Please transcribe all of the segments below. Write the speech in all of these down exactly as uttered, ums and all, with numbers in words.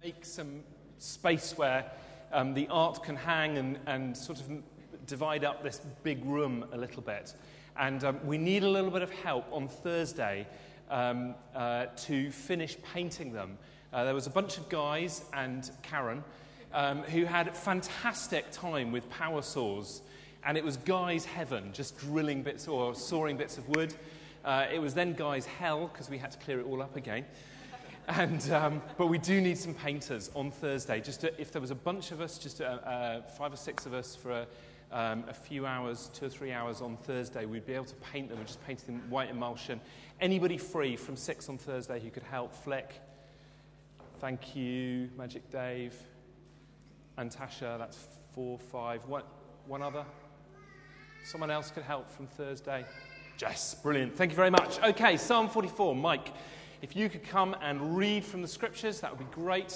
make some space where um, the art can hang and, and sort of divide up this big room a little bit. And um, we need a little bit of help on Thursday um, uh, to finish painting them. Uh, there was a bunch of guys and Karen um, who had a fantastic time with power saws. And it was guys' heaven, just drilling bits or sawing bits of wood. Uh, it was then guys' hell, because we had to clear it all up again. And um, but we do need some painters on Thursday. Just to, if there was a bunch of us, just uh, uh, five or six of us for a, um, a few hours, two or three hours on Thursday, we'd be able to paint them. We're just painting them white emulsion. Anybody free from six on Thursday who could help? Flick. Thank you, Magic Dave. And Tasha, that's four, five. One, one other? Someone else could help from Thursday? Jess, brilliant. Thank you very much. Okay, Psalm forty-four. Mike, if you could come and read from the scriptures, that would be great.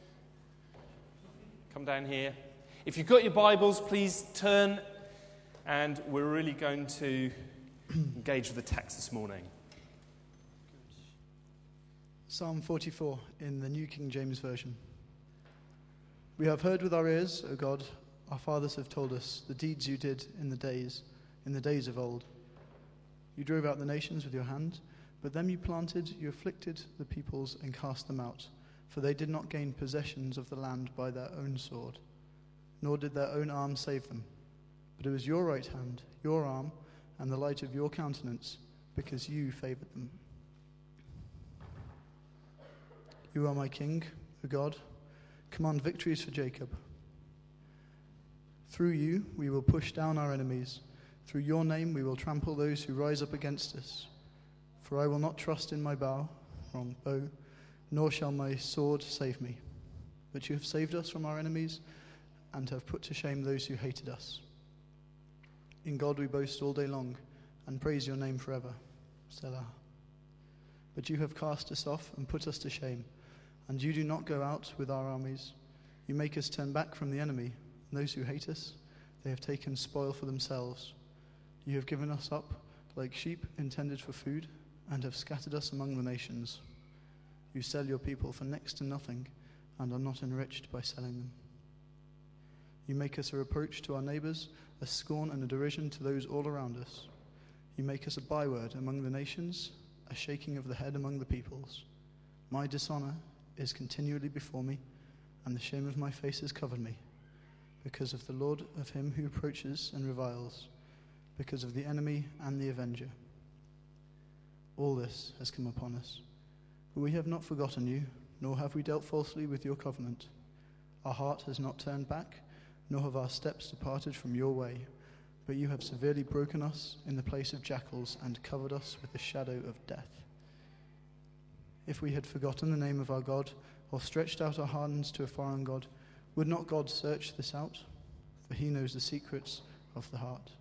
Come down here. If you've got your Bibles, please turn, and we're really going to engage with the text this morning. Psalm forty-four in the New King James Version. We have heard with our ears, O God, our fathers have told us the deeds you did in the days, in the days of old. You drove out the nations with your hand, but them you planted, you afflicted the peoples and cast them out, for they did not gain possessions of the land by their own sword, nor did their own arm save them. But it was your right hand, your arm, and the light of your countenance, because you favored them. You are my king, O God. Command victories for Jacob. Through you we will push down our enemies. Through your name we will trample those who rise up against us. For I will not trust in my bow, wrong bow, nor shall my sword save me. But you have saved us from our enemies and have put to shame those who hated us. In God we boast all day long and praise your name forever. Selah. But you have cast us off and put us to shame, and you do not go out with our armies. You make us turn back from the enemy, and those who hate us, they have taken spoil for themselves. You have given us up like sheep intended for food, and have scattered us among the nations. You sell your people for next to nothing, and are not enriched by selling them. You make us a reproach to our neighbors, a scorn and a derision to those all around us. You make us a byword among the nations, a shaking of the head among the peoples. My dishonor is continually before me, and the shame of my face has covered me, because of the Lord of him who approaches and reviles, because of the enemy and the avenger. All this has come upon us. But we have not forgotten you, nor have we dealt falsely with your covenant. Our heart has not turned back, nor have our steps departed from your way. But you have severely broken us in the place of jackals and covered us with the shadow of death. If we had forgotten the name of our God, or stretched out our hands to a foreign god, would not God search this out? For he knows the secrets of the heart.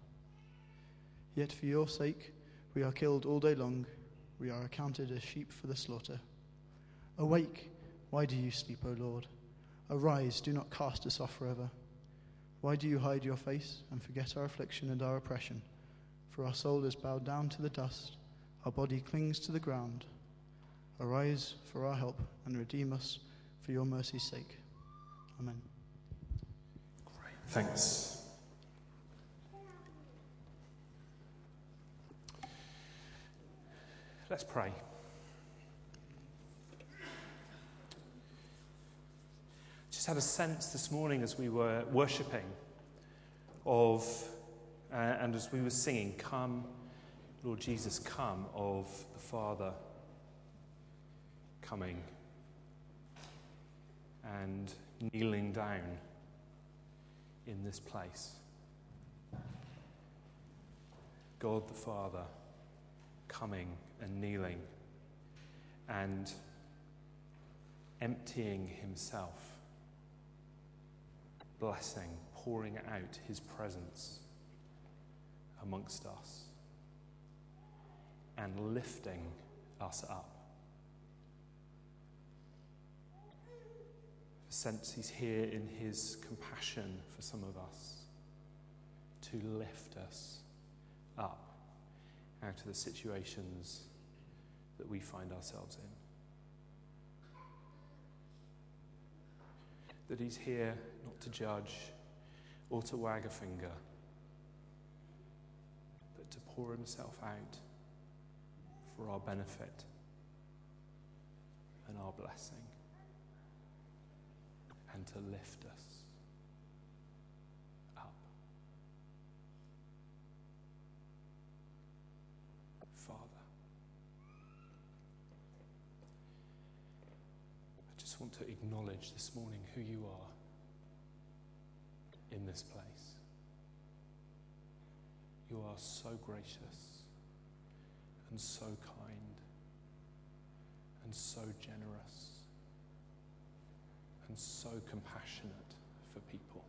Yet for your sake we are killed all day long. We are accounted as sheep for the slaughter. Awake, why do you sleep, O Lord? Arise, do not cast us off forever. Why do you hide your face and forget our affliction and our oppression? For our soul is bowed down to the dust, our body clings to the ground. Arise for our help and redeem us for your mercy's sake. Amen. Great, thanks. Let's pray. Just had a sense this morning as we were worshipping of, uh, and as we were singing, "Come, Lord Jesus, come," of the Father coming and kneeling down in this place. God the Father coming and kneeling and emptying himself, blessing, pouring out his presence amongst us and lifting us up. Sense he's here in his compassion for some of us to lift us up out of the situations that we find ourselves in. that he's here not to judge or to wag a finger, but to pour himself out for our benefit and our blessing, and to lift us up. Father, I just want to acknowledge this morning who you are in this place. You are so gracious and so kind and so generous and so compassionate for people.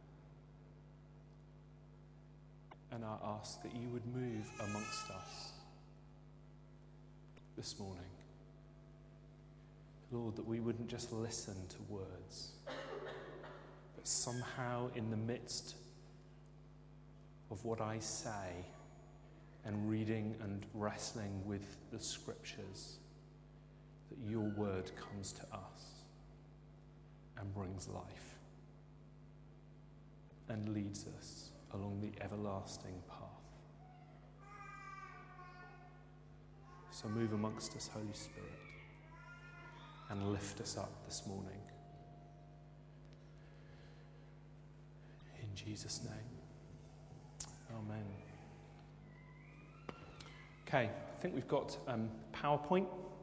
And I ask that you would move amongst us this morning. Lord, that we wouldn't just listen to words, but somehow in the midst of what I say and reading and wrestling with the scriptures, that your word comes to us and brings life and leads us along the everlasting path. So move amongst us, Holy Spirit, and lift us up this morning. In Jesus' name, amen. Okay, I think we've got um, PowerPoint.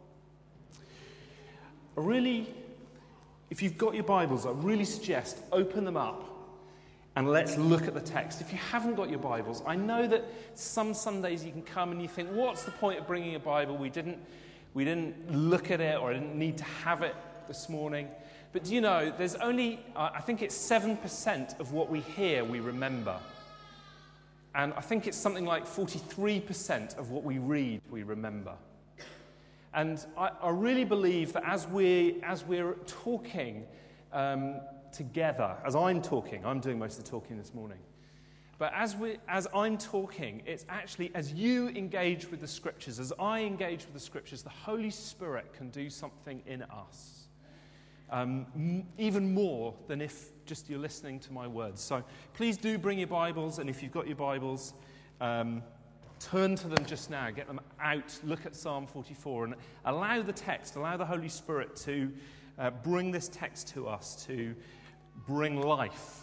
I really, if you've got your Bibles, I really suggest open them up and let's look at the text. If you haven't got your Bibles, I know that some Sundays you can come and you think, what's the point of bringing a Bible? We didn't, we didn't look at it, or I didn't need to have it this morning. But do you know, there's only, uh, I think it's seven percent of what we hear we remember. And I think it's something like forty-three percent of what we read we remember. And I, I really believe that as, we, as we're talking um, together, as I'm talking, I'm doing most of the talking this morning, but as, we, as I'm talking, it's actually as you engage with the scriptures, as I engage with the scriptures, the Holy Spirit can do something in us. Um, m- even more than if just you're listening to my words. So please do bring your Bibles, and if you've got your Bibles, um, turn to them just now, get them out, look at Psalm forty-four, and allow the text, allow the Holy Spirit to uh, bring this text to us, to bring life.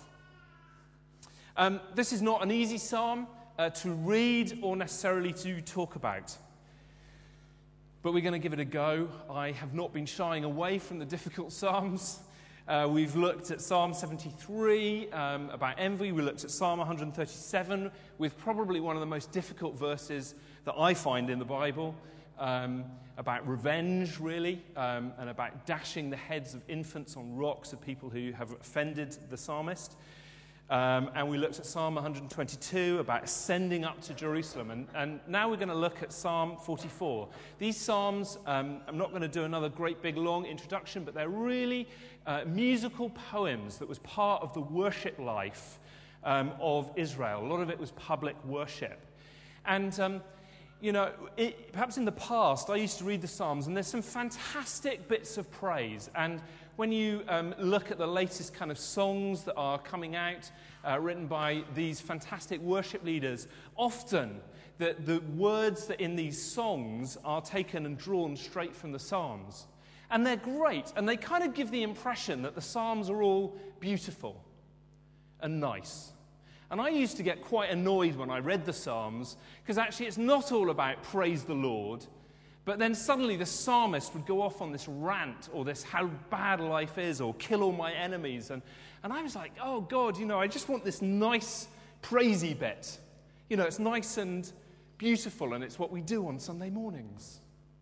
Um, this is not an easy psalm uh, to read or necessarily to talk about. But we're going to give it a go. I have not been shying away from the difficult psalms. Uh, we've looked at Psalm seventy-three um, about envy. We looked at Psalm one thirty-seven with probably one of the most difficult verses that I find in the Bible um, about revenge, really, um, and about dashing the heads of infants on rocks of people who have offended the psalmist. Um, and we looked at Psalm one twenty-two about ascending up to Jerusalem. And, and now we're going to look at Psalm forty-four. These psalms, um, I'm not going to do another great big long introduction, but they're really uh, musical poems that was part of the worship life um, of Israel. A lot of it was public worship. And, um, you know, it, perhaps in the past, I used to read the Psalms, and there's some fantastic bits of praise. And when you um, look at the latest kind of songs that are coming out, uh, written by these fantastic worship leaders, often the, the words that in these songs are taken and drawn straight from the Psalms. And they're great, and they kind of give the impression that the Psalms are all beautiful and nice. And I used to get quite annoyed when I read the Psalms, because actually it's not all about praise the Lord. But then suddenly the psalmist would go off on this rant, or this how bad life is, or kill all my enemies. And, and I was like, oh, God, you know, I just want this nice, praisey bit. You know, it's nice and beautiful, and it's what we do on Sunday mornings.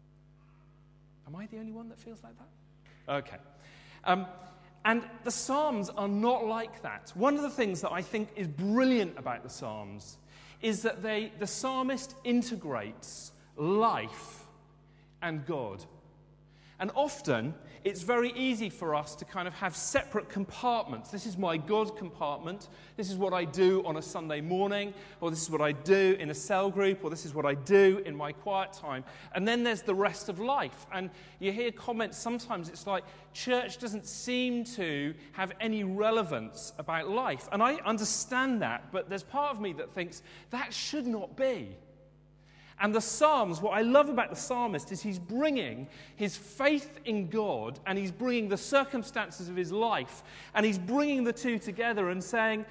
Am I the only one that feels like that? Okay. Um, and the Psalms are not like that. One of the things that I think is brilliant about the Psalms is that they, the psalmist integrates life and God. And often, it's very easy for us to kind of have separate compartments. This is my God compartment. This is what I do on a Sunday morning, or this is what I do in a cell group, or this is what I do in my quiet time. And then there's the rest of life. And you hear comments, sometimes it's like, church doesn't seem to have any relevance about life. And I understand that, but there's part of me that thinks that should not be. And the Psalms, what I love about the psalmist is he's bringing his faith in God and he's bringing the circumstances of his life and he's bringing the two together and saying,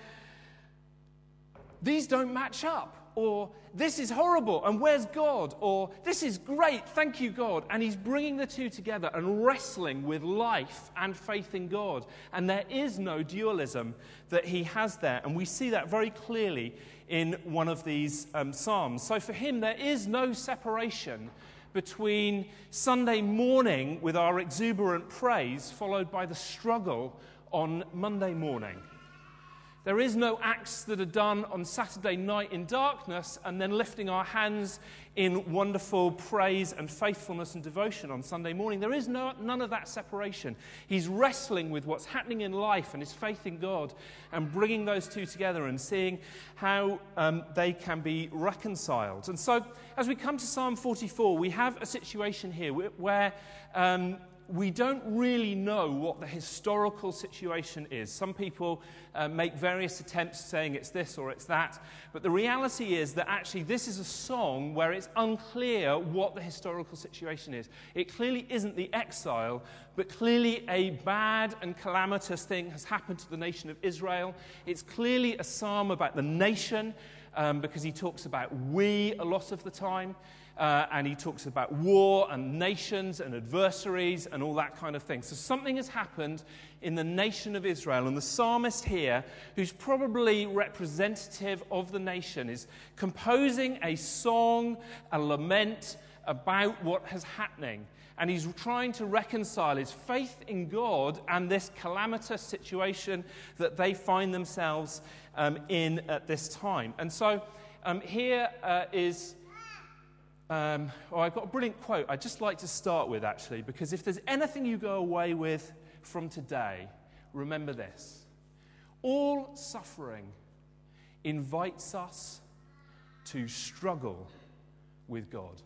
these don't match up, or this is horrible and where's God, or this is great, thank you God. And he's bringing the two together and wrestling with life and faith in God. And there is no dualism that he has there, and we see that very clearly in one of these um, Psalms. So for him, there is no separation between Sunday morning with our exuberant praise followed by the struggle on Monday morning. There is no acts that are done on Saturday night in darkness and then lifting our hands in wonderful praise and faithfulness and devotion on Sunday morning. There is no, none of that separation. He's wrestling with what's happening in life and his faith in God and bringing those two together and seeing how um, they can be reconciled. And so as we come to Psalm forty-four, we have a situation here where um, we don't really know what the historical situation is. Some people uh, make various attempts saying it's this or it's that, but the reality is that actually this is a song where it's unclear what the historical situation is. It clearly isn't the exile, but clearly a bad and calamitous thing has happened to the nation of Israel. It's clearly a psalm about the nation, um, because he talks about we a lot of the time. Uh, and he talks about war and nations and adversaries and all that kind of thing. So something has happened in the nation of Israel. And the psalmist here, who's probably representative of the nation, is composing a song, a lament about what is happening. And he's trying to reconcile his faith in God and this calamitous situation that they find themselves um, in at this time. And so um, here uh, is... Um, oh, I've got a brilliant quote I'd just like to start with, actually, because if there's anything you go away with from today, remember this. All suffering invites us to struggle with God.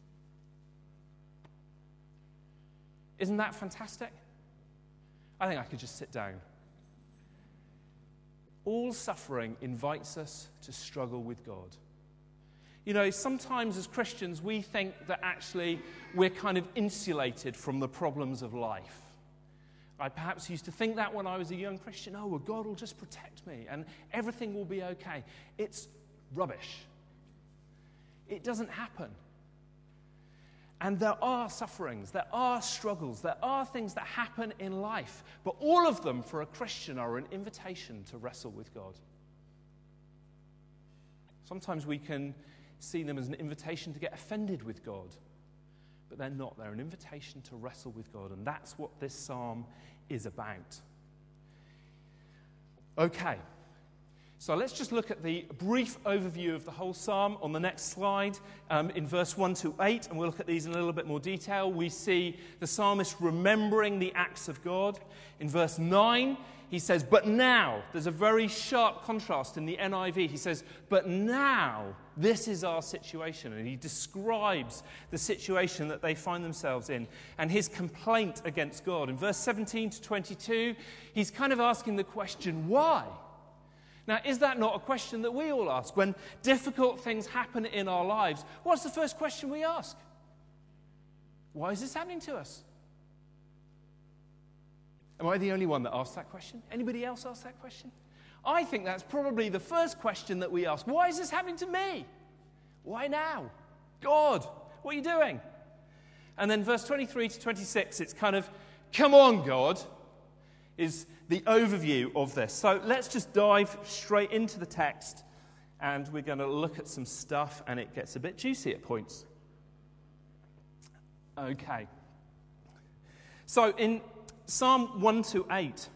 Isn't that fantastic? I think I could just sit down. All suffering invites us to struggle with God. You know, sometimes as Christians, we think that actually we're kind of insulated from the problems of life. I perhaps used to think that when I was a young Christian. Oh, well, God will just protect me and everything will be okay. It's rubbish. It doesn't happen. And there are sufferings, there are struggles, there are things that happen in life. But all of them, for a Christian, are an invitation to wrestle with God. Sometimes we can see them as an invitation to get offended with God. But they're not. They're an invitation to wrestle with God. And that's what this psalm is about. Okay. So let's just look at the brief overview of the whole psalm on the next slide, um, in verse one to eight. And we'll look at these in a little bit more detail. We see the psalmist remembering the acts of God. In verse nine, he says, but now, there's a very sharp contrast in the N I V. He says, but now, this is our situation. And he describes the situation that they find themselves in and his complaint against God. In verse seventeen to twenty-two, he's kind of asking the question, why? Now, is that not a question that we all ask? When difficult things happen in our lives, what's the first question we ask? Why is this happening to us? Am I the only one that asks that question? Anybody else ask that question? I think that's probably the first question that we ask. Why is this happening to me? Why now? God, what are you doing? And then verse twenty-three to twenty-six, it's kind of, come on, God, is the overview of this. So let's just dive straight into the text, and we're going to look at some stuff, and it gets a bit juicy at points. Okay. So in Psalm one to eight,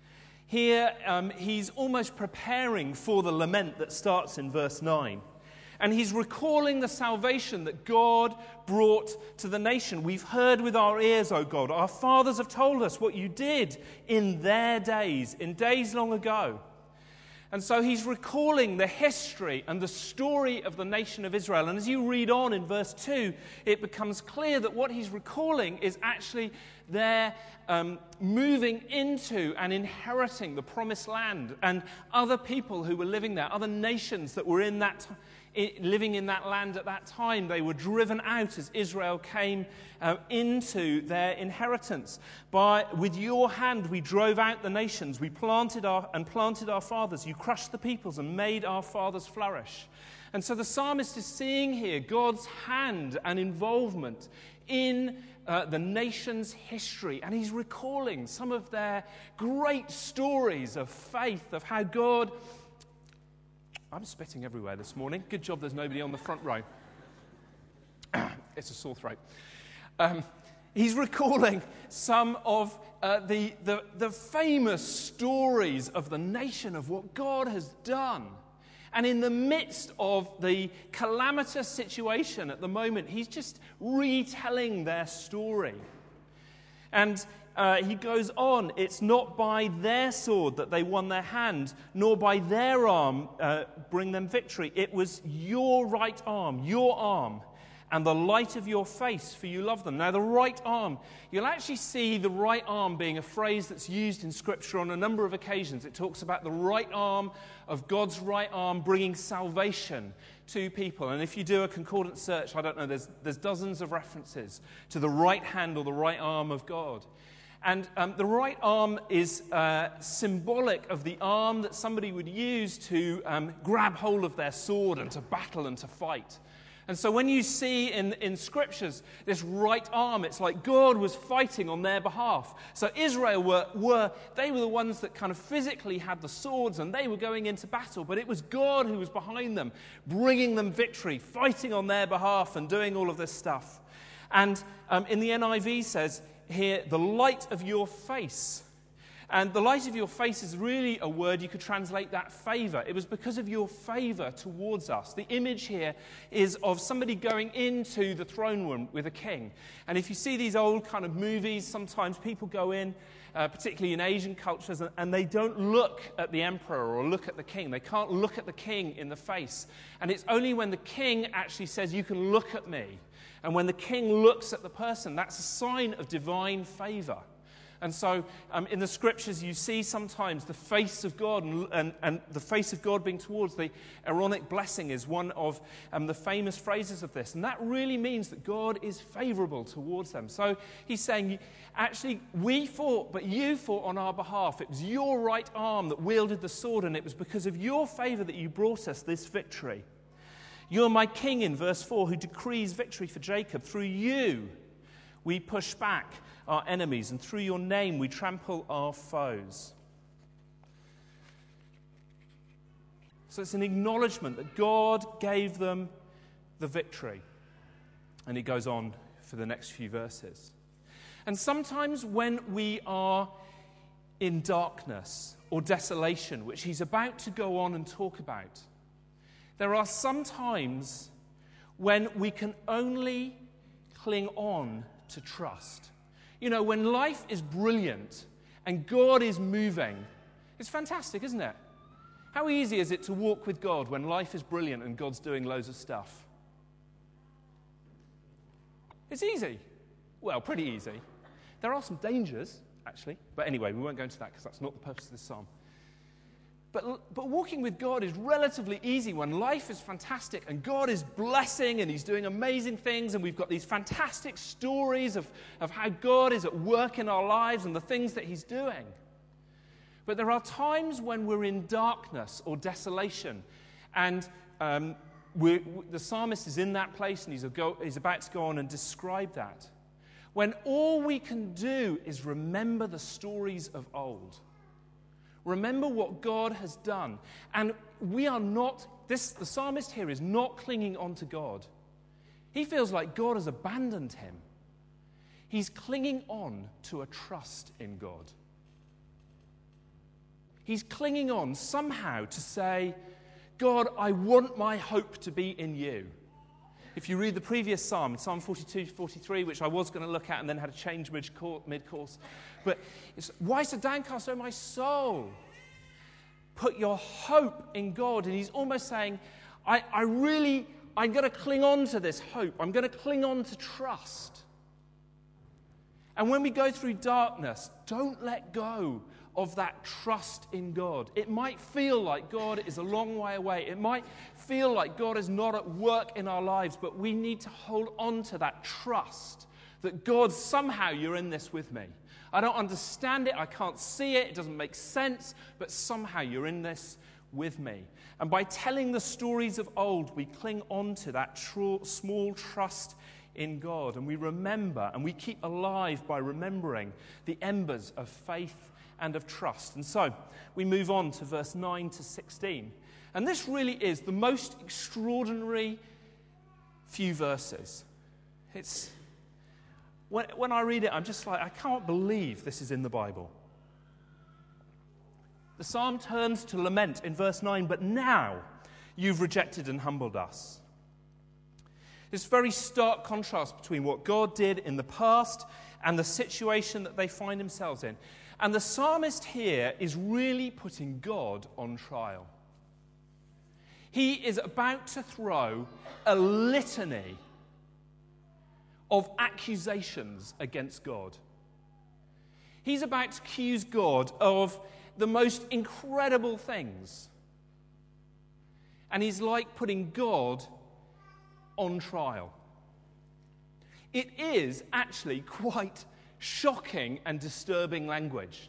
here um, he's almost preparing for the lament that starts in verse nine. And he's recalling the salvation that God brought to the nation. We've heard with our ears, O God. Our fathers have told us what you did in their days, in days long ago. And so he's recalling the history and the story of the nation of Israel. And as you read on in verse two, it becomes clear that what he's recalling is actually their um, moving into and inheriting the promised land, and other people who were living there, other nations that were in that living in that land at that time. They were driven out as Israel came uh, into their inheritance. By, with your hand we drove out the nations. We planted our and planted our fathers. You crushed the peoples and made our fathers flourish. And so the psalmist is seeing here God's hand and involvement in uh, the nation's history. And he's recalling some of their great stories of faith, of how God... I'm spitting everywhere this morning. Good job there's nobody on the front row. It's a sore throat. Um, he's recalling some of uh, the, the, the famous stories of the nation, of what God has done. And in the midst of the calamitous situation at the moment, he's just retelling their story. And Uh, he goes on, it's not by their sword that they won their hand, nor by their arm uh, bring them victory. It was your right arm, your arm, and the light of your face, for you love them. Now, the right arm, you'll actually see the right arm being a phrase that's used in Scripture on a number of occasions. It talks about the right arm of God's right arm bringing salvation to people. And if you do a concordance search, I don't know, there's, there's dozens of references to the right hand or the right arm of God. And um, the right arm is uh, symbolic of the arm that somebody would use to um, grab hold of their sword and to battle and to fight. And so when you see in, in scriptures this right arm, it's like God was fighting on their behalf. So Israel were, were, they were the ones that kind of physically had the swords and they were going into battle. But it was God who was behind them, bringing them victory, fighting on their behalf and doing all of this stuff. And um, in the N I V says here, the light of your face. And the light of your face is really a word you could translate that favor. It was because of your favor towards us. The image here is of somebody going into the throne room with a king. And if you see these old kind of movies, sometimes people go in, uh, particularly in Asian cultures, and, and they don't look at the emperor or look at the king. They can't look at the king in the face. And it's only when the king actually says, you can look at me. And when the king looks at the person, that's a sign of divine favor. And so um, in the scriptures, you see sometimes the face of God, and, and, and the face of God being towards the Aaronic blessing is one of um, the famous phrases of this. And that really means that God is favorable towards them. So he's saying, actually, we fought, but you fought on our behalf. It was your right arm that wielded the sword, and it was because of your favor that you brought us this victory. You're my king, in verse four, who decrees victory for Jacob. Through you, we push back our enemies, and through your name, we trample our foes. So it's an acknowledgement that God gave them the victory. And he goes on for the next few verses. And sometimes when we are in darkness or desolation, which he's about to go on and talk about, there are some times when we can only cling on to trust. You know, when life is brilliant and God is moving, it's fantastic, isn't it? How easy is it to walk with God when life is brilliant and God's doing loads of stuff? It's easy. Well, pretty easy. There are some dangers, actually. But anyway, we won't go into that because that's not the purpose of this psalm. But, but walking with God is relatively easy when life is fantastic and God is blessing and he's doing amazing things, and we've got these fantastic stories of, of how God is at work in our lives and the things that he's doing. But there are times when we're in darkness or desolation, and um, we're, the psalmist is in that place and he's, a go, he's about to go on and describe that. When all we can do is remember the stories of old. Remember what God has done. And we are not, this, the psalmist here is not clinging on to God. He feels like God has abandoned him. He's clinging on to a trust in God. He's clinging on somehow to say, God, I want my hope to be in you. If you read the previous psalm, Psalm forty-two, forty-three, which I was going to look at and then had to change mid-course, but it's, why so downcast, O my soul? Put your hope in God. And he's almost saying, I, I really, I'm going to cling on to this hope. I'm going to cling on to trust. And when we go through darkness, don't let go of that trust in God. It might feel like God is a long way away. It might feel like God is not at work in our lives, but we need to hold on to that trust that God, somehow you're in this with me. I don't understand it. I can't see it. It doesn't make sense, but somehow you're in this with me. And by telling the stories of old, we cling on to that tr- small trust in God, and we remember and we keep alive by remembering the embers of faith and of trust. And so we move on to verse nine to sixteen. And this really is the most extraordinary few verses. It's when, when I read it, I'm just like, I can't believe this is in the Bible. The psalm turns to lament in verse nine, but now you've rejected and humbled us. This very stark contrast between what God did in the past and the situation that they find themselves in. And the psalmist here is really putting God on trial. He is about to throw a litany of accusations against God. He's about to accuse God of the most incredible things. And he's like putting God on trial. It is actually quite shocking and disturbing language.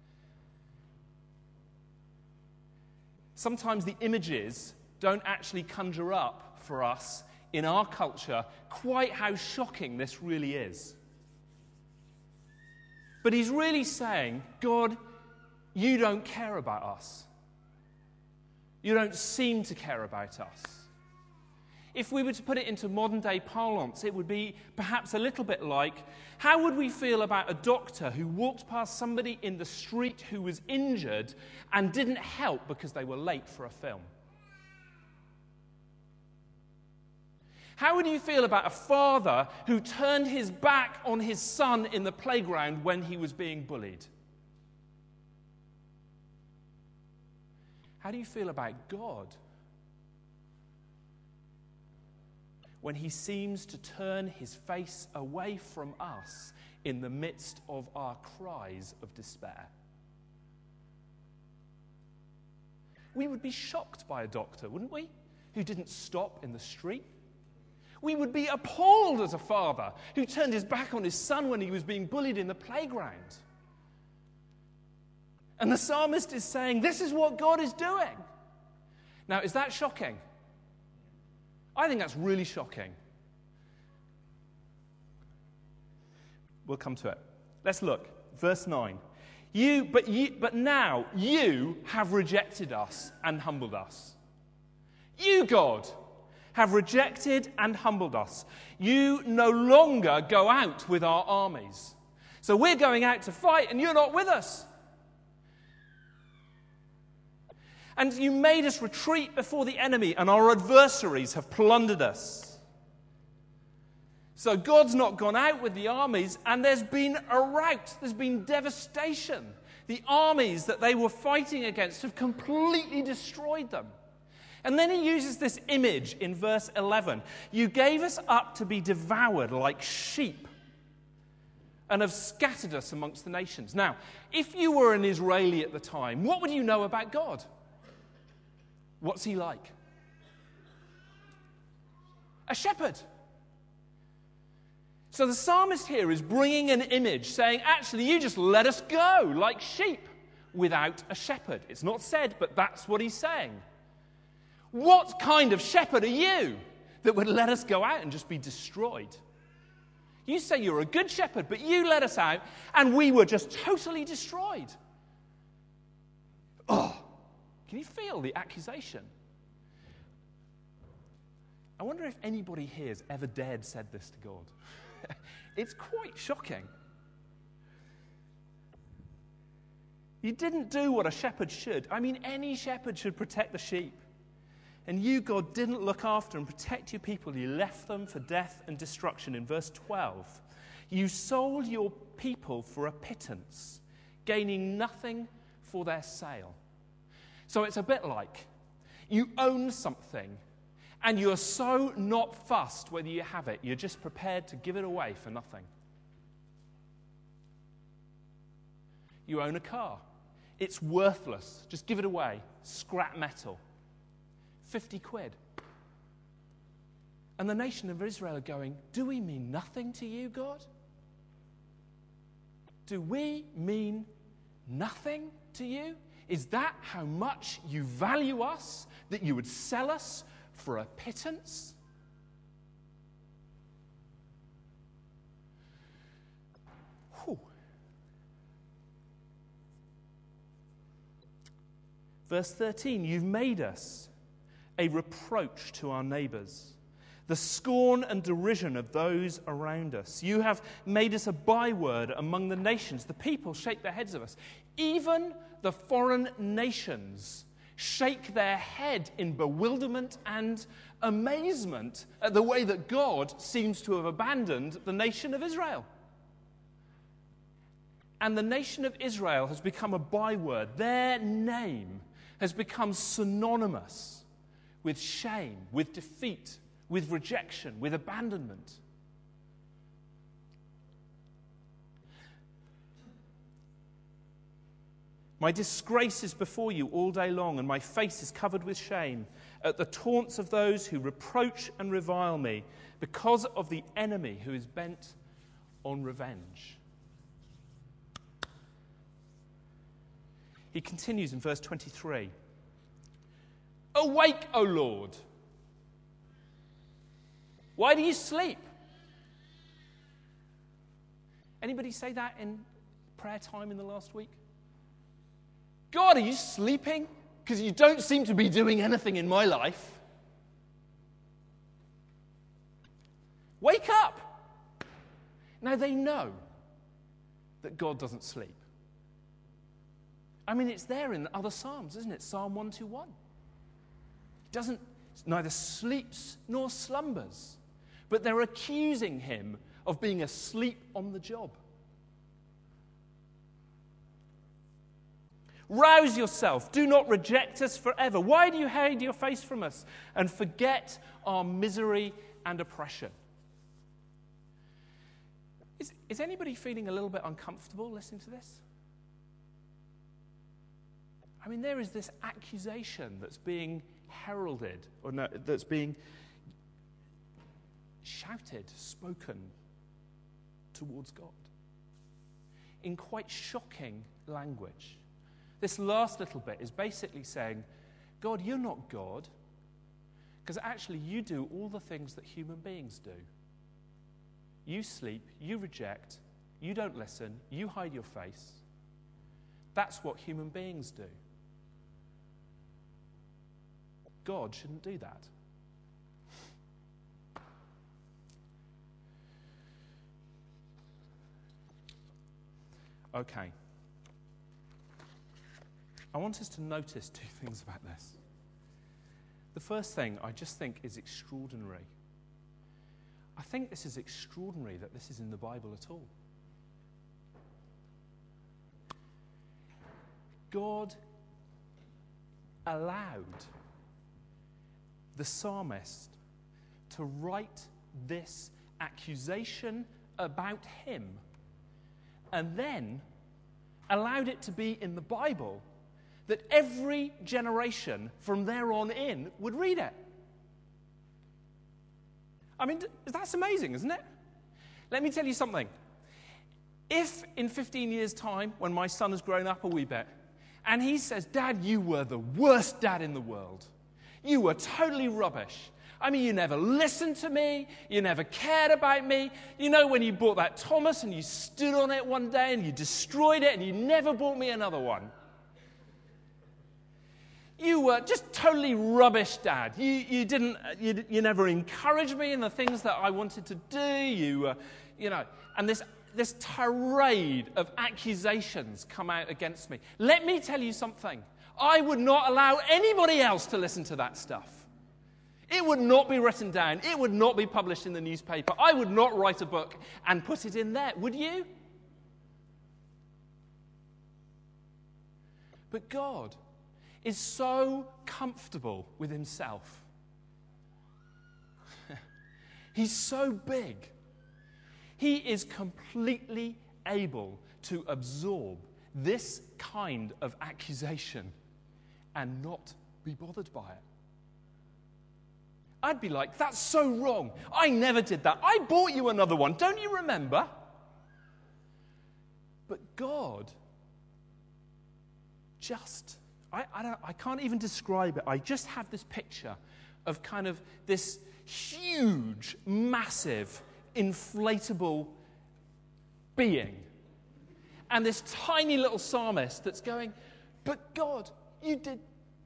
Sometimes the images don't actually conjure up for us in our culture quite how shocking this really is. But he's really saying, God, you don't care about us. You don't seem to care about us. If we were to put it into modern-day parlance, it would be perhaps a little bit like, how would we feel about a doctor who walked past somebody in the street who was injured and didn't help because they were late for a film? How would you feel about a father who turned his back on his son in the playground when he was being bullied? How do you feel about God when he seems to turn his face away from us in the midst of our cries of despair? We would be shocked by a doctor, wouldn't we, who didn't stop in the street? We would be appalled as a father who turned his back on his son when he was being bullied in the playground. And the psalmist is saying, this is what God is doing. Now, is that shocking? I think that's really shocking. We'll come to it. Let's look. Verse nine. You, but you, but now you have rejected us and humbled us. You, God, have rejected and humbled us. You no longer go out with our armies. So we're going out to fight and you're not with us. And you made us retreat before the enemy, and our adversaries have plundered us. So God's not gone out with the armies, and there's been a rout. There's been devastation. The armies that they were fighting against have completely destroyed them. And then he uses this image in verse eleven. You gave us up to be devoured like sheep and have scattered us amongst the nations. Now, if you were an Israeli at the time, what would you know about God? What's he like? A shepherd. So the psalmist here is bringing an image saying, actually, you just let us go like sheep without a shepherd. It's not said, but that's what he's saying. What kind of shepherd are you that would let us go out and just be destroyed? You say you're a good shepherd, but you let us out and we were just totally destroyed. Oh. Can you feel the accusation? I wonder if anybody here has ever dared said this to God. It's quite shocking. You didn't do what a shepherd should. I mean, any shepherd should protect the sheep. And you, God, didn't look after and protect your people. You left them for death and destruction. In verse twelve, you sold your people for a pittance, gaining nothing for their sale. So it's a bit like you own something and you're so not fussed whether you have it, you're just prepared to give it away for nothing. You own a car. It's worthless. Just give it away. Scrap metal. fifty quid. And the nation of Israel are going, do we mean nothing to you, God? Do we mean nothing to you? Is that how much you value us, that you would sell us for a pittance? Whew. Verse thirteen, you've made us a reproach to our neighbours, the scorn and derision of those around us. You have made us a byword among the nations. The people shake their heads at us. Even the foreign nations shake their head in bewilderment and amazement at the way that God seems to have abandoned the nation of Israel. And the nation of Israel has become a byword. Their name has become synonymous with shame, with defeat, with rejection, with abandonment. My disgrace is before you all day long, and my face is covered with shame at the taunts of those who reproach and revile me, because of the enemy who is bent on revenge. He continues in verse twenty-three. Awake, O Lord. Why do you sleep? Anybody say that in prayer time in the last week? God, are you sleeping? Because you don't seem to be doing anything in my life. Wake up. Now they know that God doesn't sleep. I mean, it's there in other Psalms, isn't it? Psalm one twenty-one. He doesn't, neither sleeps nor slumbers. But they're accusing him of being asleep on the job. Rouse yourself. Do not reject us forever. Why do you hide your face from us and forget our misery and oppression? Is, is anybody feeling a little bit uncomfortable listening to this? I mean, there is this accusation that's being heralded, or no, that's being shouted, spoken towards God in quite shocking language. This last little bit is basically saying, God, you're not God, because actually you do all the things that human beings do. You sleep, you reject, you don't listen, you hide your face. That's what human beings do. God shouldn't do that. Okay. I want us to notice two things about this. The first thing I just think is extraordinary. I think this is extraordinary that this is in the Bible at all. God allowed the psalmist to write this accusation about him and then allowed it to be in the Bible that every generation from there on in would read it. I mean, that's amazing, isn't it? Let me tell you something. If in fifteen years' time, when my son has grown up a wee bit, and he says, Dad, you were the worst dad in the world. You were totally rubbish. I mean, you never listened to me. You never cared about me. You know, when you bought that Thomas and you stood on it one day and you destroyed it and you never bought me another one. You were just totally rubbish, Dad. You, you didn't, you, you never encouraged me in the things that I wanted to do. You, uh, you know, and this, this tirade of accusations come out against me. Let me tell you something. I would not allow anybody else to listen to that stuff. It would not be written down. It would not be published in the newspaper. I would not write a book and put it in there. Would you? But God is so comfortable with himself. He's so big. He is completely able to absorb this kind of accusation and not be bothered by it. I'd be like, that's so wrong. I never did that. I bought you another one. Don't you remember? But God just, I, I, don't, I can't even describe it. I just have this picture of kind of this huge, massive, inflatable being. And this tiny little psalmist that's going, but God, you did.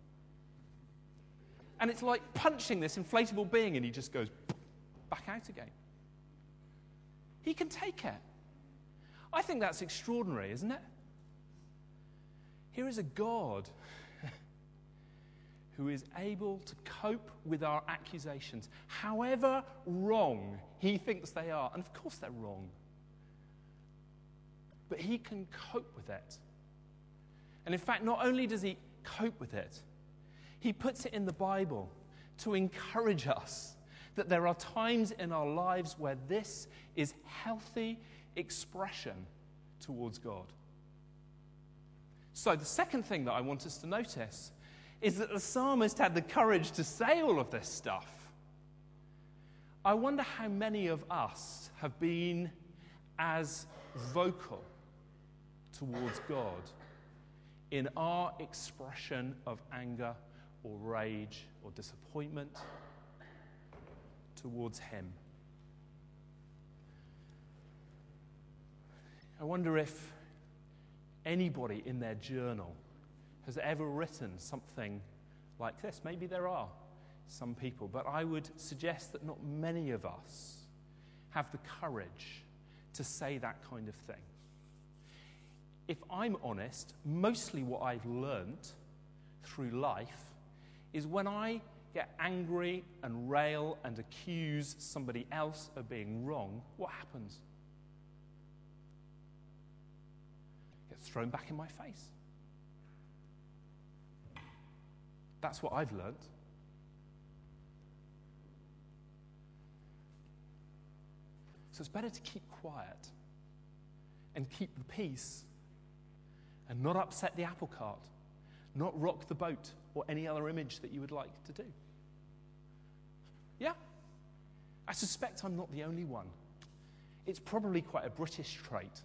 And it's like punching this inflatable being, and he just goes back out again. He can take it. I think that's extraordinary, isn't it? Here is a God who is able to cope with our accusations, however wrong he thinks they are. And of course they're wrong. But he can cope with it. And in fact, not only does he cope with it, he puts it in the Bible to encourage us that there are times in our lives where this is healthy expression towards God. So the second thing that I want us to notice is that the psalmist had the courage to say all of this stuff. I wonder how many of us have been as vocal towards God in our expression of anger or rage or disappointment towards him. I wonder if anybody in their journal has ever written something like this. Maybe there are some people, but I would suggest that not many of us have the courage to say that kind of thing. If I'm honest, mostly what I've learnt through life is when I get angry and rail and accuse somebody else of being wrong, what happens? It gets thrown back in my face. That's what I've learnt. So it's better to keep quiet and keep the peace and not upset the apple cart, not rock the boat or any other image that you would like to do. Yeah? I suspect I'm not the only one. It's probably quite a British trait.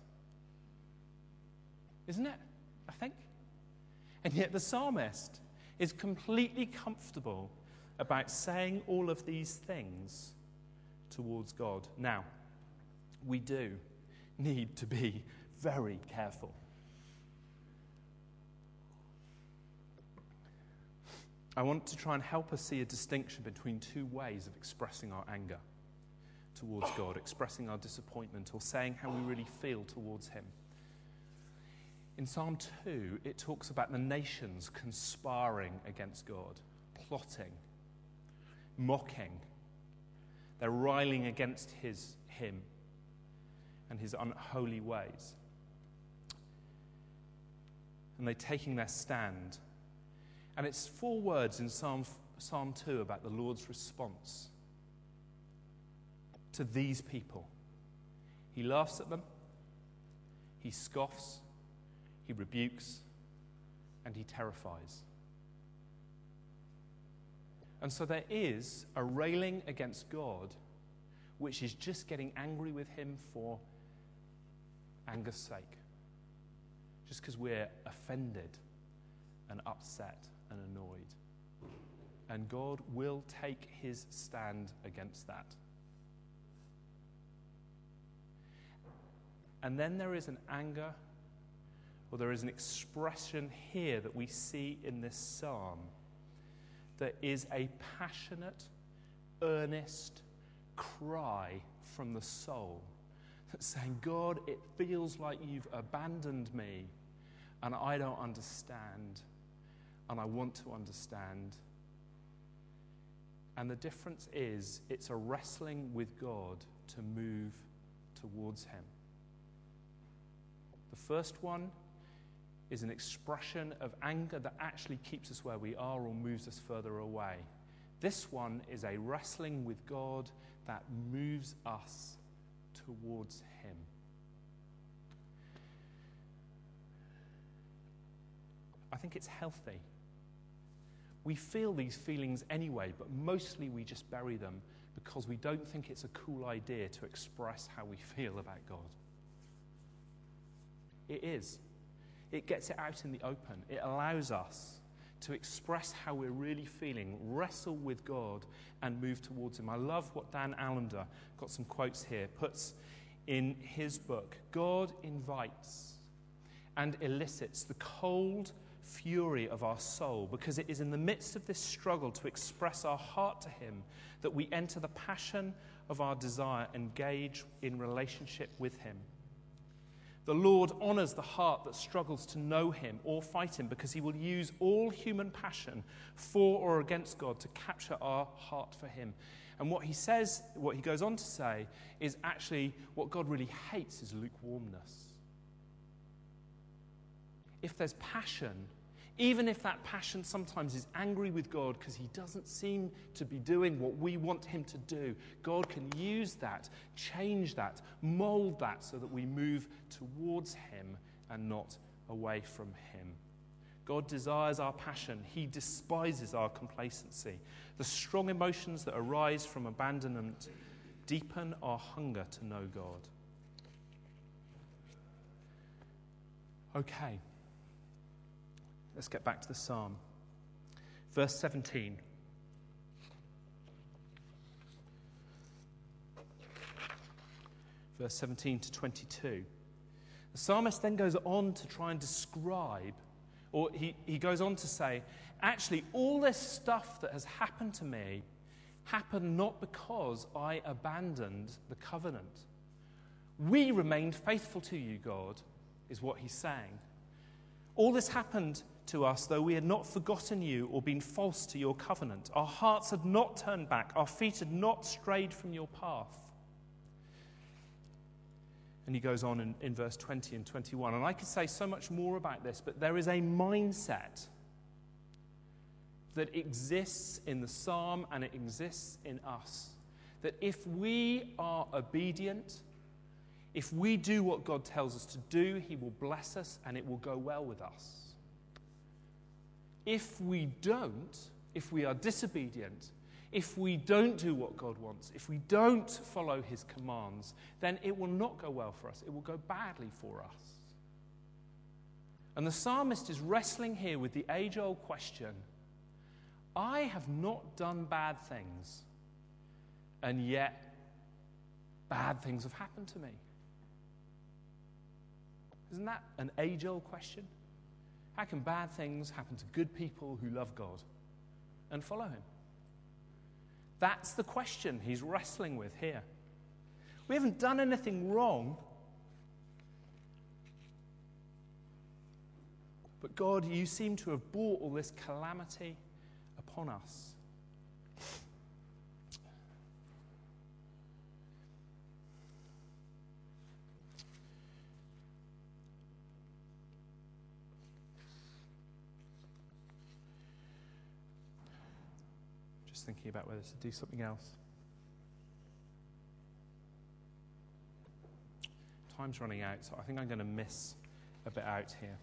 Isn't it? I think. And yet the psalmist is completely comfortable about saying all of these things towards God. Now, we do need to be very careful. I want to try and help us see a distinction between two ways of expressing our anger towards God, expressing our disappointment, or saying how we really feel towards him. In Psalm two, it talks about the nations conspiring against God, plotting, mocking. They're riling against his, him and his unholy ways. And they're taking their stand. And it's four words in Psalm, Psalm two about the Lord's response to these people. He laughs at them, he scoffs, he rebukes, and he terrifies. And so there is a railing against God, which is just getting angry with him for anger's sake. Just because we're offended and upset and annoyed. And God will take his stand against that. And then there is an anger, or there is an expression here that we see in this psalm that is a passionate, earnest cry from the soul that's saying, God, it feels like you've abandoned me and I don't understand, and I want to understand. And the difference is it's a wrestling with God to move towards him. The first one is an expression of anger that actually keeps us where we are or moves us further away. This one is a wrestling with God that moves us towards him. I think it's healthy. We feel these feelings anyway, but mostly we just bury them because we don't think it's a cool idea to express how we feel about God. It is. It gets it out in the open. It allows us to express how we're really feeling, wrestle with God, and move towards him. I love what Dan Allender, got some quotes here, puts in his book. God invites and elicits the cold fury of our soul, because it is in the midst of this struggle to express our heart to him that we enter the passion of our desire and engage in relationship with him. The Lord honors the heart that struggles to know him or fight him, because he will use all human passion for or against God to capture our heart for him. And what he says, what he goes on to say, is actually what God really hates is lukewarmness. If there's passion, even if that passion sometimes is angry with God because he doesn't seem to be doing what we want him to do, God can use that, change that, mold that so that we move towards him and not away from him. God desires our passion. He despises our complacency. The strong emotions that arise from abandonment deepen our hunger to know God. Okay. Let's get back to the psalm. Verse seventeen. Verse seventeen to twenty-two. The psalmist then goes on to try and describe, or he, he goes on to say, actually, all this stuff that has happened to me happened not because I abandoned the covenant. We remained faithful to you, God, is what he's saying. All this happened to us, though we had not forgotten you or been false to your covenant. Our hearts had not turned back. Our feet had not strayed from your path. And he goes on in, in verse twenty and twenty-one. And I could say so much more about this, but there is a mindset that exists in the psalm and it exists in us. That if we are obedient, if we do what God tells us to do, he will bless us and it will go well with us. If we don't, if we are disobedient, if we don't do what God wants, if we don't follow his commands, then it will not go well for us. It will go badly for us. And the psalmist is wrestling here with the age-old question, I have not done bad things, and yet bad things have happened to me. Isn't that an age-old question? How can bad things happen to good people who love God and follow him? That's the question he's wrestling with here. We haven't done anything wrong. But God, you seem to have brought all this calamity upon us. Thinking about whether to do something else. Time's running out, so I think I'm going to miss a bit out here.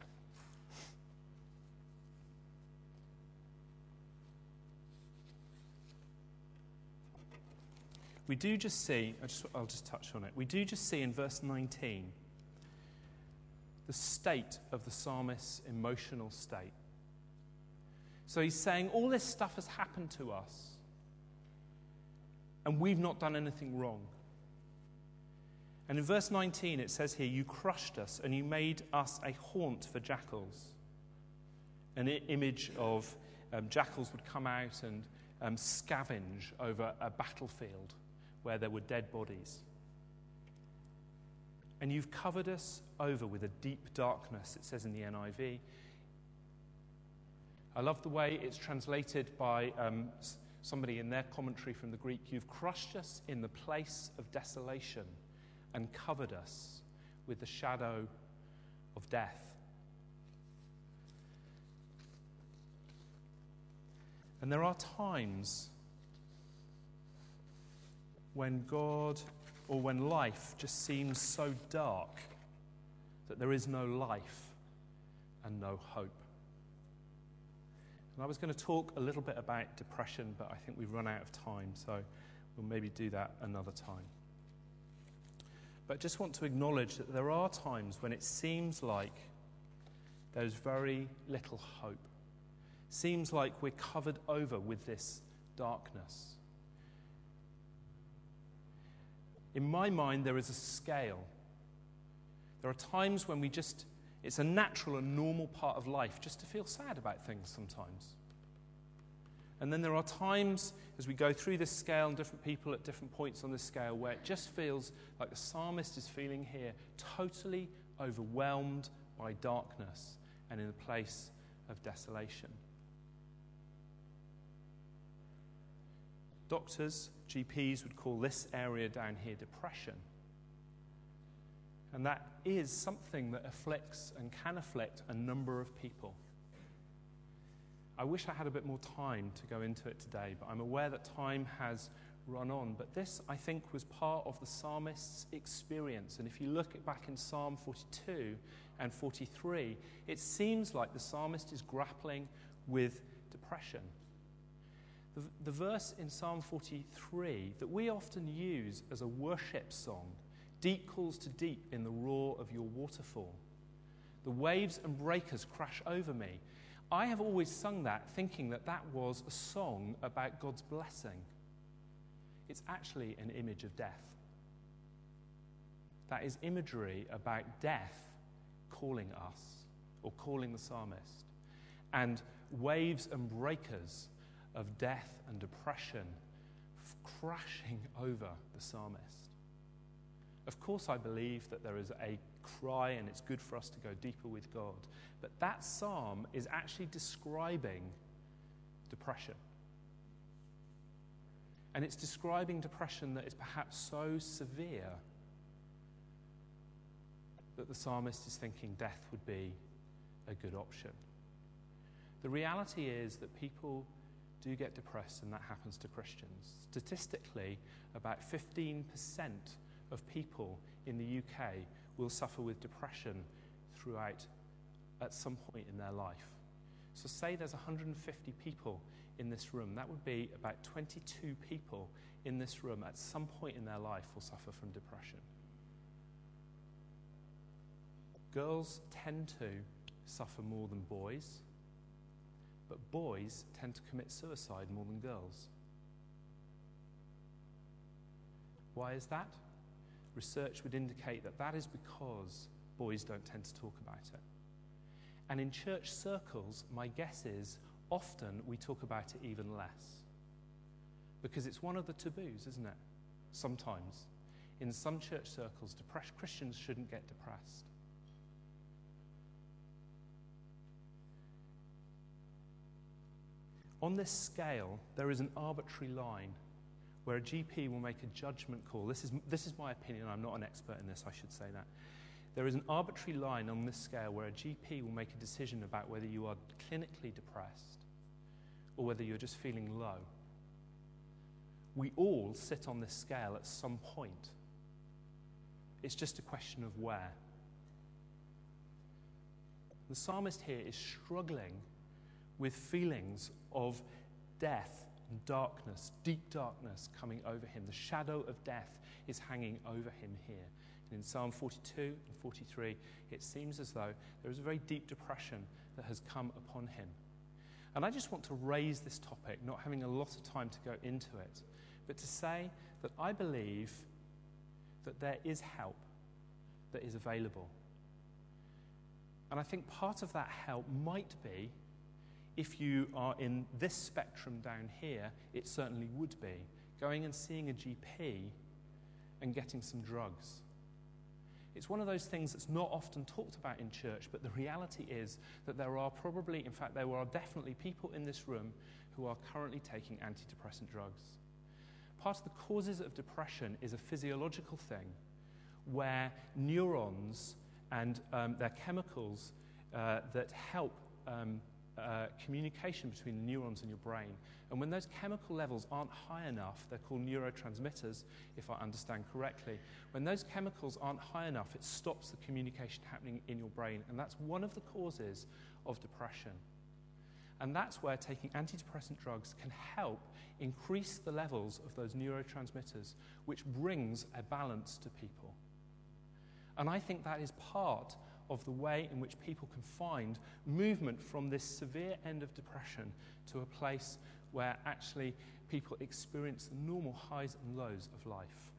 We do just see, I just, I'll just touch on it, we do just see in verse nineteen the state of the psalmist's emotional state. So he's saying all this stuff has happened to us and we've not done anything wrong. And in verse nineteen it says here, you crushed us and you made us a haunt for jackals. An I- image of um, jackals would come out and um, scavenge over a battlefield where there were dead bodies. And you've covered us over with a deep darkness, it says in the N I V. I love the way it's translated by um, Somebody in their commentary from the Greek, you've crushed us in the place of desolation and covered us with the shadow of death. And there are times when God or when life just seems so dark that there is no life and no hope. And I was going to talk a little bit about depression, but I think we've run out of time, so we'll maybe do that another time. But I just want to acknowledge that there are times when it seems like there's very little hope. Seems like we're covered over with this darkness. In my mind, there is a scale. There are times when we just, it's a natural and normal part of life just to feel sad about things sometimes. And then there are times as we go through this scale and different people at different points on this scale where it just feels like the psalmist is feeling here totally overwhelmed by darkness and in a place of desolation. Doctors, G Ps would call this area down here depression. And that is something that afflicts and can afflict a number of people. I wish I had a bit more time to go into it today, but I'm aware that time has run on. But this, I think, was part of the psalmist's experience. And if you look back in Psalm forty-two and forty-three, it seems like the psalmist is grappling with depression. The, the verse in Psalm forty-three that we often use as a worship song, deep calls to deep in the roar of your waterfall. The waves and breakers crash over me. I have always sung that thinking that that was a song about God's blessing. It's actually an image of death. That is imagery about death calling us, or calling the psalmist, and waves and breakers of death and depression crashing over the psalmist. Of course, I believe that there is a cry and it's good for us to go deeper with God, but that psalm is actually describing depression. And it's describing depression that is perhaps so severe that the psalmist is thinking death would be a good option. The reality is that people do get depressed, and that happens to Christians. Statistically, about fifteen percent of people in the U K will suffer with depression throughout, at some point in their life. So say there's one hundred fifty people in this room, that would be about twenty-two people in this room at some point in their life will suffer from depression. Girls tend to suffer more than boys, but boys tend to commit suicide more than girls. Why is that? Research would indicate that that is because boys don't tend to talk about it. And in church circles, my guess is often we talk about it even less. Because it's one of the taboos, isn't it? Sometimes. In some church circles, depressed Christians shouldn't get depressed. On this scale, there is an arbitrary line where a G P will make a judgment call. This is, this is my opinion. I'm not an expert in this, I should say that. There is an arbitrary line on this scale where a G P will make a decision about whether you are clinically depressed or whether you're just feeling low. We all sit on this scale at some point. It's just a question of where. The psalmist here is struggling with feelings of death and darkness, deep darkness coming over him. The shadow of death is hanging over him here. And in Psalm forty-two and forty-three, it seems as though there is a very deep depression that has come upon him. And I just want to raise this topic, not having a lot of time to go into it, but to say that I believe that there is help that is available. And I think part of that help might be, if you are in this spectrum down here, it certainly would be, going and seeing a G P and getting some drugs. It It's one of those things that's not often talked about in church, but the reality is that there are probably, in fact, there are definitely people in this room who are currently taking antidepressant drugs. Part of the causes of depression is a physiological thing where neurons and um, their chemicals uh, that help um, uh, communication between the neurons in your brain. And when those chemical levels aren't high enough, they're called neurotransmitters, if I understand correctly. When those chemicals aren't high enough, it stops the communication happening in your brain. And that's one of the causes of depression. And that's where taking antidepressant drugs can help increase the levels of those neurotransmitters, which brings a balance to people. And I think that is part of the way in which people can find movement from this severe end of depression to a place where actually people experience the normal highs and lows of life.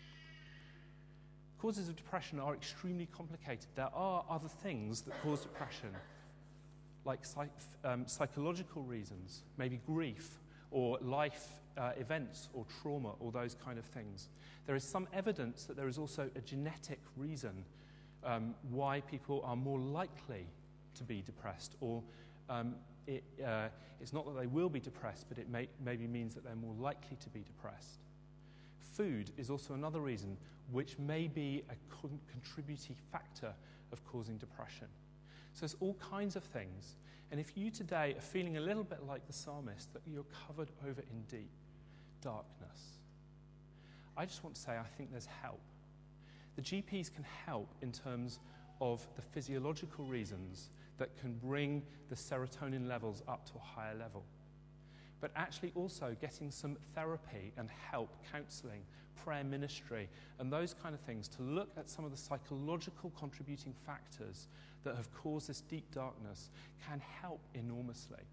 Causes of depression are extremely complicated. There are other things that cause depression, like psych, um, psychological reasons, maybe grief or life uh, events or trauma or those kind of things. There is some evidence that there is also a genetic reason um, why people are more likely to be depressed, or um, it, uh, it's not that they will be depressed, but it may, maybe means that they're more likely to be depressed. Food is also another reason, which may be a con- contributing factor of causing depression. So there's all kinds of things. And if you today are feeling a little bit like the psalmist, that you're covered over in deep darkness, I just want to say I think there's help. The G Ps can help in terms of the physiological reasons that can bring the serotonin levels up to a higher level. But actually also getting some therapy and help, counselling, prayer ministry, and those kind of things to look at some of the psychological contributing factors that have caused this deep darkness can help enormously.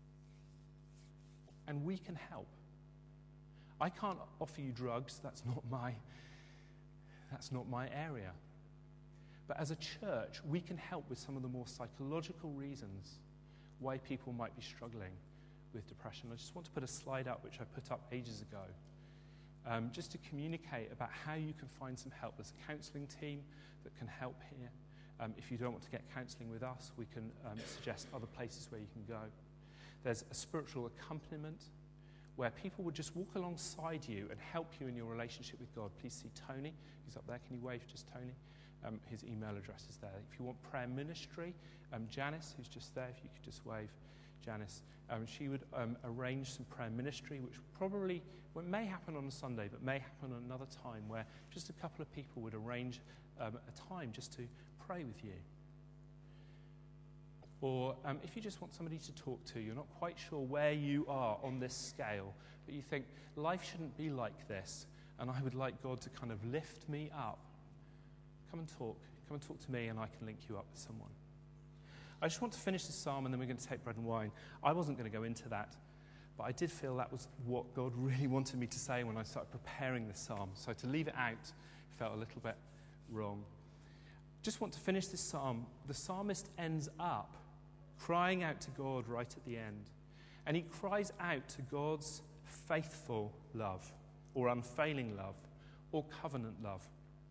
And we can help. I can't offer you drugs, that's not my, that's not my area. But as a church, we can help with some of the more psychological reasons why people might be struggling with depression. I just want to put a slide up, which I put up ages ago, um, just to communicate about how you can find some help. There's a counselling team that can help here. Um, if you don't want to get counselling with us, we can um, suggest other places where you can go. There's a spiritual accompaniment where people would just walk alongside you and help you in your relationship with God. Please see Tony, who's up there. Can you wave just Tony? Um, his email address is there. If you want prayer ministry, um, Janice, who's just there, if you could just wave Janice. Um, she would um, arrange some prayer ministry, which probably well, may happen on a Sunday, but may happen on another time, where just a couple of people would arrange um, a time just to pray with you. Or um, if you just want somebody to talk to, you're not quite sure where you are on this scale, but you think, life shouldn't be like this, and I would like God to kind of lift me up. Come and talk. Come and talk to me, and I can link you up with someone. I just want to finish the psalm, and then we're going to take bread and wine. I wasn't going to go into that, but I did feel that was what God really wanted me to say when I started preparing this psalm. So to leave it out felt a little bit wrong. Just want to finish this psalm. The psalmist ends up crying out to God right at the end. And he cries out to God's faithful love, or unfailing love, or covenant love.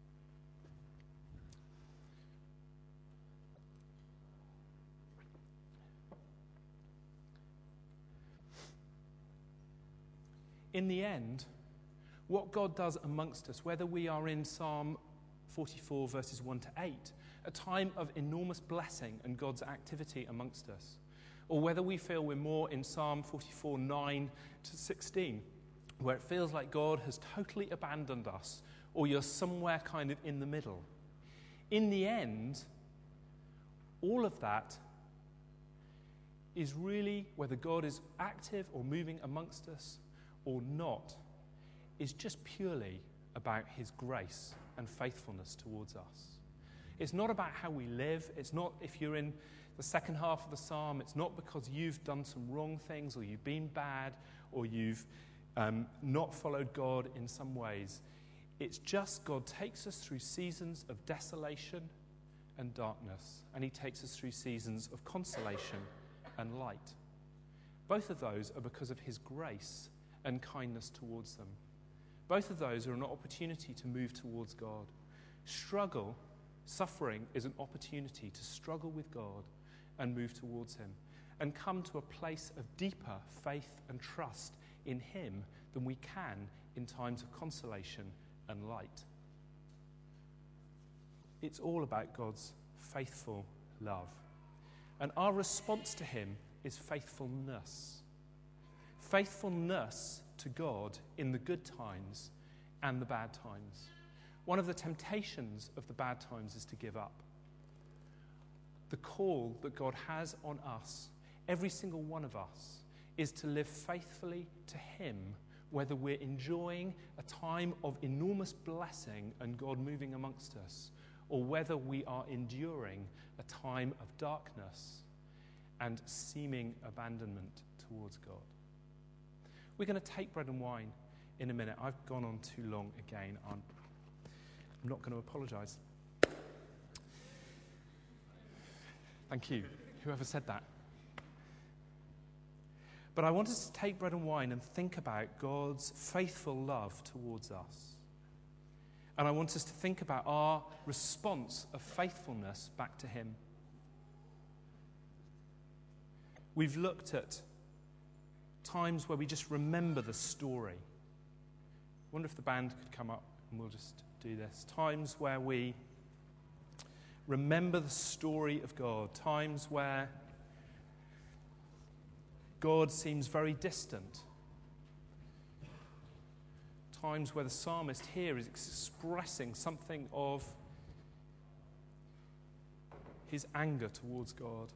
In the end, what God does amongst us, whether we are in Psalm forty-four, verses one to eight, a time of enormous blessing and God's activity amongst us, or whether we feel we're more in Psalm forty-four, nine to sixteen, where it feels like God has totally abandoned us, or you're somewhere kind of in the middle. In the end, all of that is really, whether God is active or moving amongst us or not, is just purely about his grace and faithfulness towards us. It's not about how we live. It's not, if you're in the second half of the psalm, it's not because you've done some wrong things or you've been bad or you've um, not followed God in some ways. It's just God takes us through seasons of desolation and darkness, and he takes us through seasons of consolation and light. Both of those are because of his grace and kindness towards them. Both of those are an opportunity to move towards God. Struggle Suffering is an opportunity to struggle with God and move towards him and come to a place of deeper faith and trust in him than we can in times of consolation and light. It's all about God's faithful love. And our response to him is faithfulness. Faithfulness to God in the good times and the bad times. One of the temptations of the bad times is to give up. The call that God has on us, every single one of us, is to live faithfully to him, whether we're enjoying a time of enormous blessing and God moving amongst us, or whether we are enduring a time of darkness and seeming abandonment towards God. We're going to take bread and wine in a minute. I've gone on too long again. I'm, I'm not going to apologise. Thank you, whoever said that. But I want us to take bread and wine and think about God's faithful love towards us. And I want us to think about our response of faithfulness back to him. We've looked at times where we just remember the story. I wonder if the band could come up and we'll just do this. Times where we remember the story of God. Times where God seems very distant. Times where the psalmist here is expressing something of his anger towards God.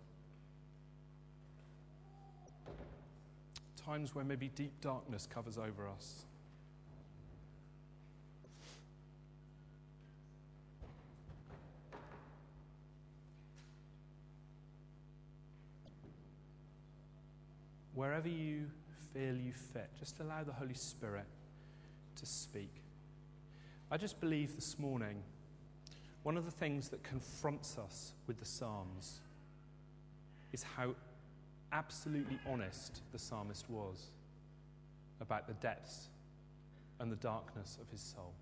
Times where maybe deep darkness covers over us. Wherever you feel you fit, just allow the Holy Spirit to speak. I just believe this morning, one of the things that confronts us with the Psalms is how absolutely honest the psalmist was about the depths and the darkness of his soul.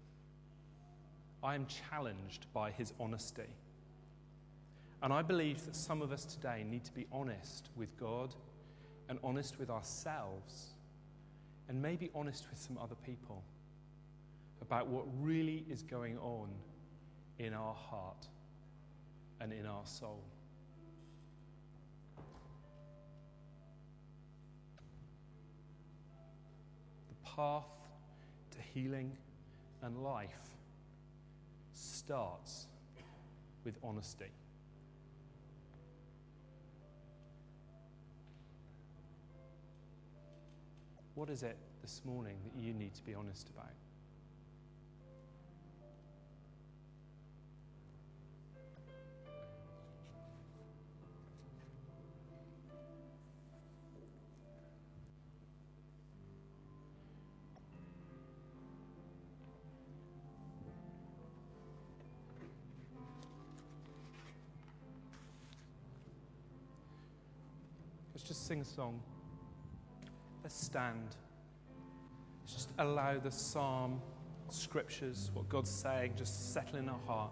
I am challenged by his honesty. And I believe that some of us today need to be honest with God and honest with ourselves and maybe honest with some other people about what really is going on in our heart and in our soul. The path to healing and life starts with honesty. What is it this morning that you need to be honest about? Let's just sing a song. Let's stand. Let's just allow the psalm, scriptures, what God's saying, just settle in our heart.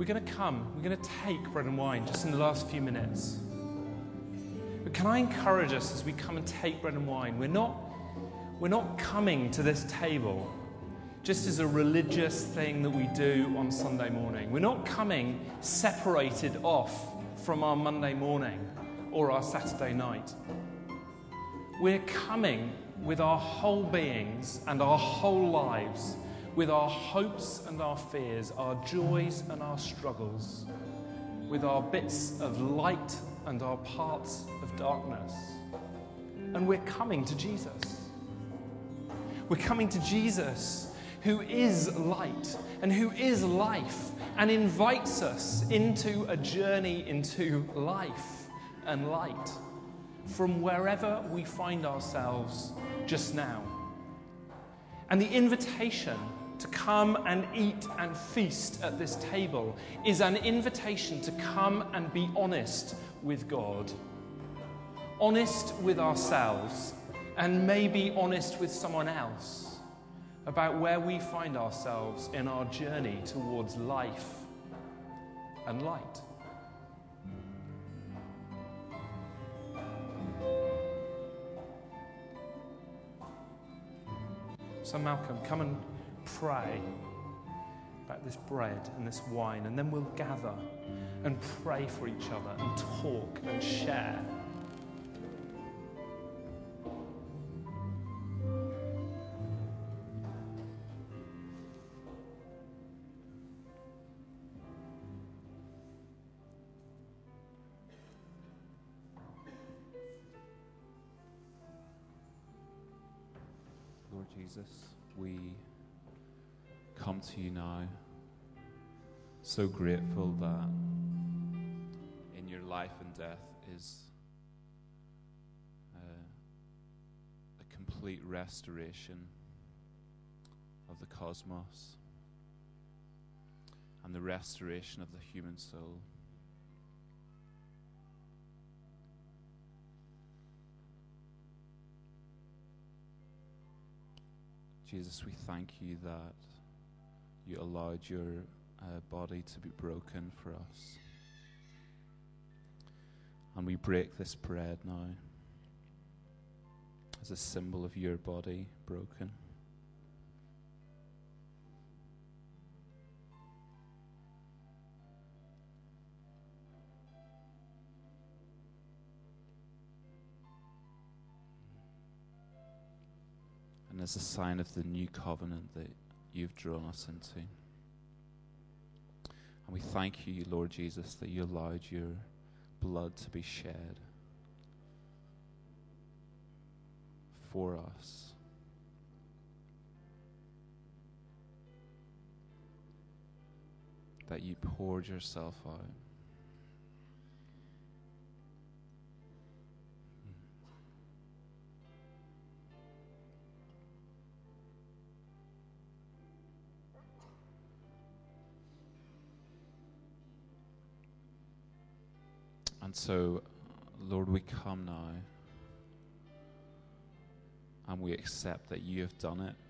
we're going to come, we're going to take bread and wine just in the last few minutes. But can I encourage us as we come and take bread and wine, we're not, we're not coming to this table just as a religious thing that we do on Sunday morning. We're not coming separated off from our Monday morning or our Saturday night. We're coming with our whole beings and our whole lives, with our hopes and our fears, our joys and our struggles, with our bits of light and our parts of darkness. And we're coming to Jesus. We're coming to Jesus, who is light and who is life, and invites us into a journey into life and light from wherever we find ourselves just now. And the invitation to come and eat and feast at this table is an invitation to come and be honest with God, honest with ourselves, and maybe honest with someone else about where we find ourselves in our journey towards life and light. So Malcolm, come and pray about this bread and this wine, and then we'll gather and pray for each other and talk and share. Lord Jesus, we come to you now, so grateful that in your life and death is uh, a complete restoration of the cosmos and the restoration of the human soul. Jesus, we thank you that you allowed your uh, body to be broken for us. And we break this bread now as a symbol of your body broken. And as a sign of the new covenant that you've drawn us into. And we thank you, Lord Jesus, that you allowed your blood to be shed for us. That you poured yourself out. And so, Lord, we come now and we accept that you have done it.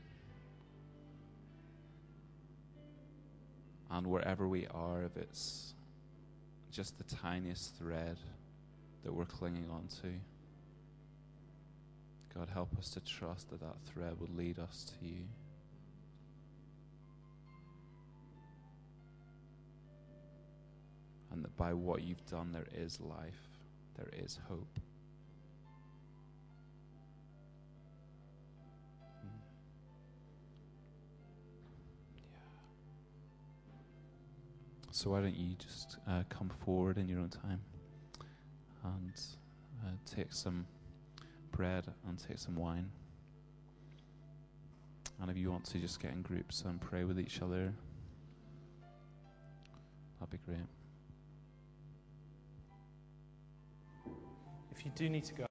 And wherever we are, if it's just the tiniest thread that we're clinging on to, God, help us to trust that that thread will lead us to you. And that by what you've done, there is life, there is hope. Mm. Yeah. So why don't you just uh, come forward in your own time and uh, take some bread and take some wine. And if you want to just get in groups and pray with each other, that'd be great. If you do need to go